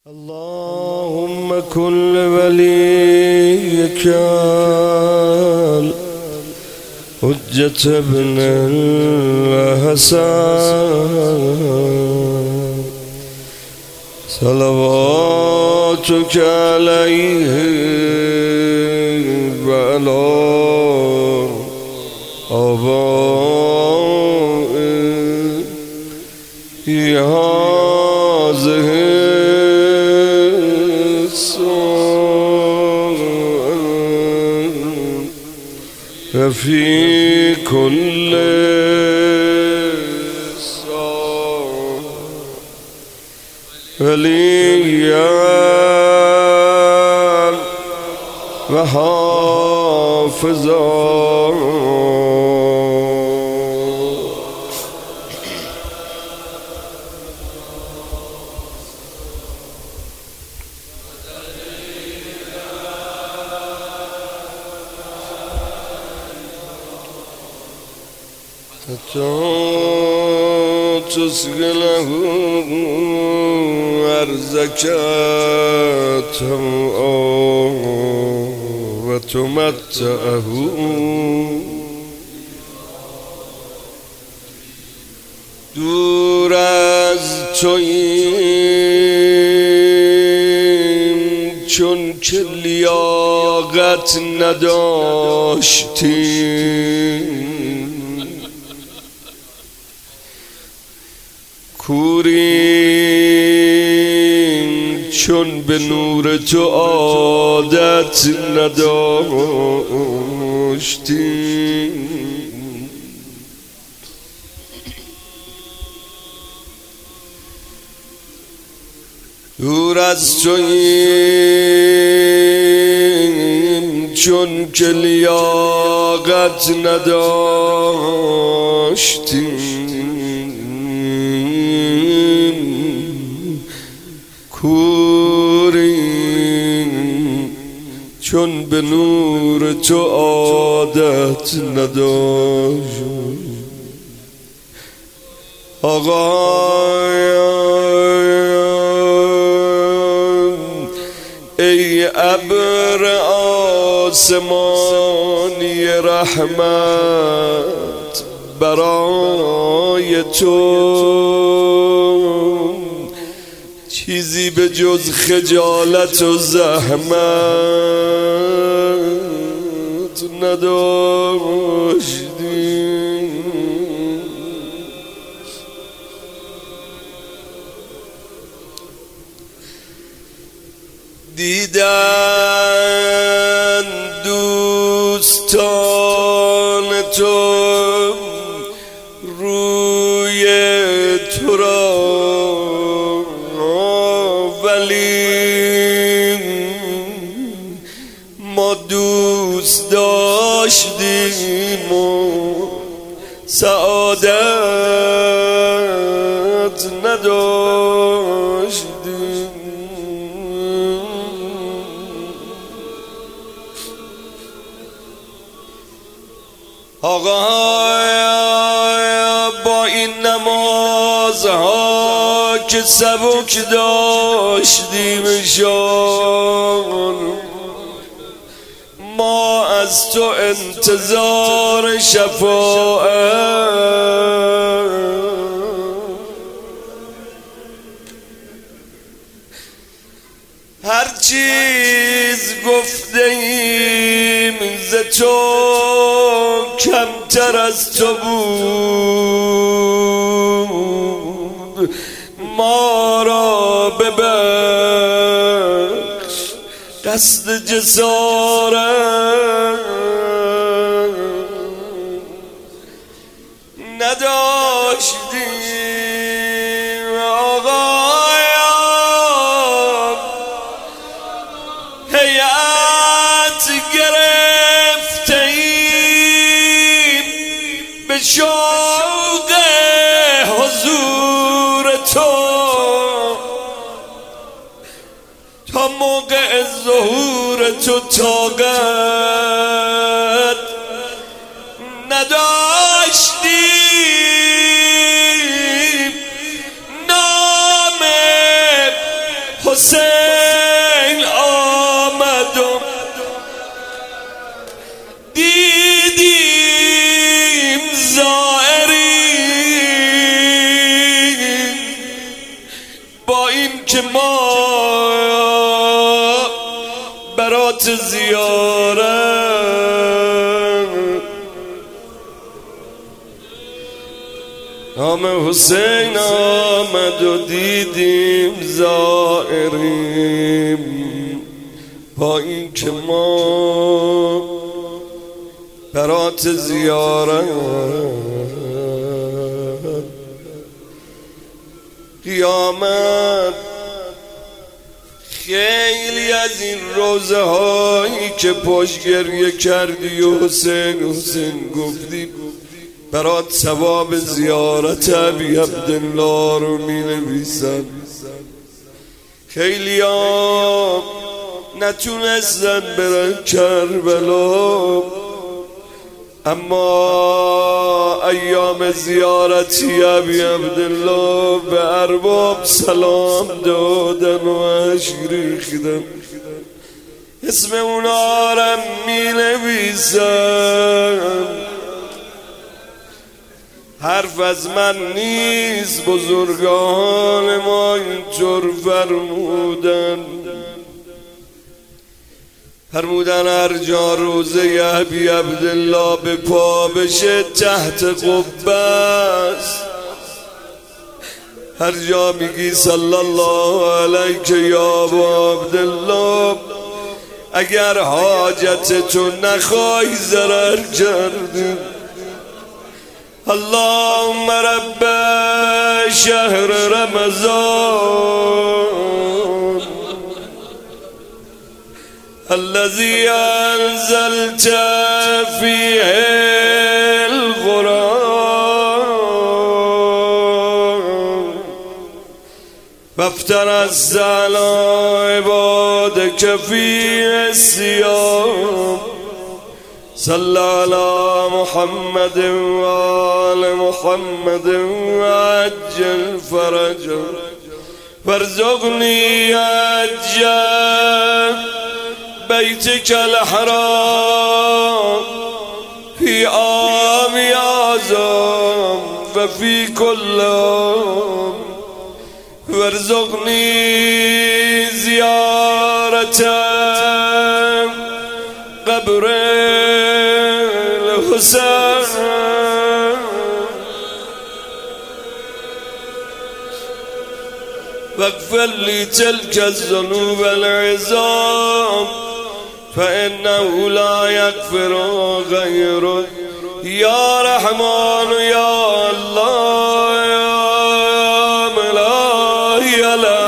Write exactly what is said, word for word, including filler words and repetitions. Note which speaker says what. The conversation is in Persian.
Speaker 1: اللهم كن وليك حجة ابن الحسن صلواتك عليه وعلى آبائه هذه وفي كل صار وليا وحافظا حتى تسقله أرزك وتمتعه دور از توییم چون که لیاقت نداشتیم کوریم چون به نور تو عادت نداشتیم دور از توییم چون که لیاقت نداشتیم کوریم چون به نور تو عادت نداشتیم آقایان ای ابر آسمانی رحمت برای تو چیزی به جز خجالت و زحمت نداشتیم دیدن دوستان تو روی تو را ولی ما دوست داشتیم و سعادت نداشتیم آقا با این نمازها که سبک داشتیمشان ما از تو انتظار شفاعت هر چیز گفته ایم ز تو کمتر از تو بود ما را ببخش قصد جسارت نداشتیم آقایان هیئت گرفته ایم به شوق حضور تو تا موقع ظهور تو طاقت نداشتیم نام حسین آمد و دیدیم زائری با این که ما برات زیارت نام حسین آمد و دیدیم زائریم با این که ما برات زیارت قیامت خیلی از این روزه هایی که پشت گریه کردی و حسین حسین گفتی برات ثواب زیارت ابی عبدالله رو می نویسن. خیلی ها نتونستن برن کربلا اما ایام زیارتی ابی عبدالله به ارباب سلام دادن و اشک ریختن. اسم اونا رو می نویسن. حرف از من نیست، بزرگان ما اینطور فرمودن. فرمودن هر جا روزه ابی عبدالله به پا بشه تحت قبه است. هر جا میگی صلی الله علیک یا ابا عبدالله اگر حاجتتو نخوای ضرر کردی. اللهم رب شهر رمضان الذي أنزلت فيه القرآن وافترضت على عبادك فيه الصيام صل على محمد وآل محمد وعجل فرجه وارزقني حج بيتك الحرام في عام أعظم وفي كل عام وارزقني زيارة قبر الحسين واغفر لي تلك الذنوب العظام فإنه لا يغفر غيرك يا رحمن يا الله يا ملاهي